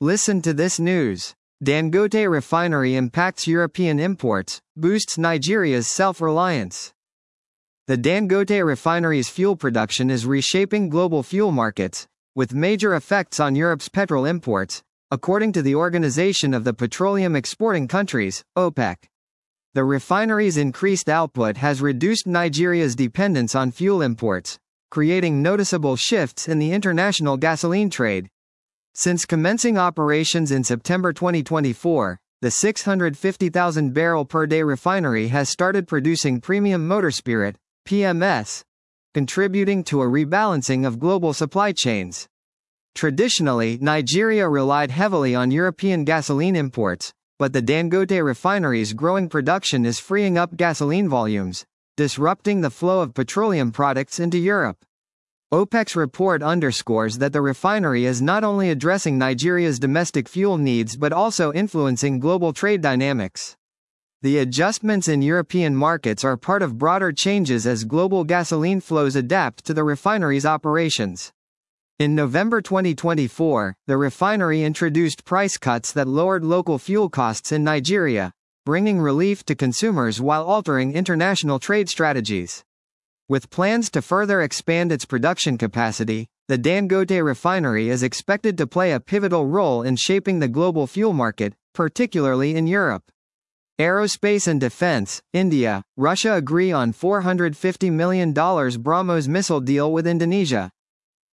Listen to this news. Dangote refinery impacts European imports, boosts Nigeria's self-reliance. The Dangote refinery's fuel production is reshaping global fuel markets, with major effects on Europe's petrol imports, according to the Organization of the Petroleum Exporting Countries, OPEC. The refinery's increased output has reduced Nigeria's dependence on fuel imports, creating noticeable shifts in the international gasoline trade. Since commencing operations in September 2024, the 650,000 barrel per day refinery has started producing premium motor spirit, PMS, contributing to a rebalancing of global supply chains. Traditionally, Nigeria relied heavily on European gasoline imports, but the Dangote refinery's growing production is freeing up gasoline volumes, disrupting the flow of petroleum products into Europe. OPEC's report underscores that the refinery is not only addressing Nigeria's domestic fuel needs but also influencing global trade dynamics. The adjustments in European markets are part of broader changes as global gasoline flows adapt to the refinery's operations. In November 2024, the refinery introduced price cuts that lowered local fuel costs in Nigeria, bringing relief to consumers while altering international trade strategies. With plans to further expand its production capacity, the Dangote refinery is expected to play a pivotal role in shaping the global fuel market, particularly in Europe. Aerospace and defense. India, Russia agree on $450 million BrahMos missile deal with Indonesia.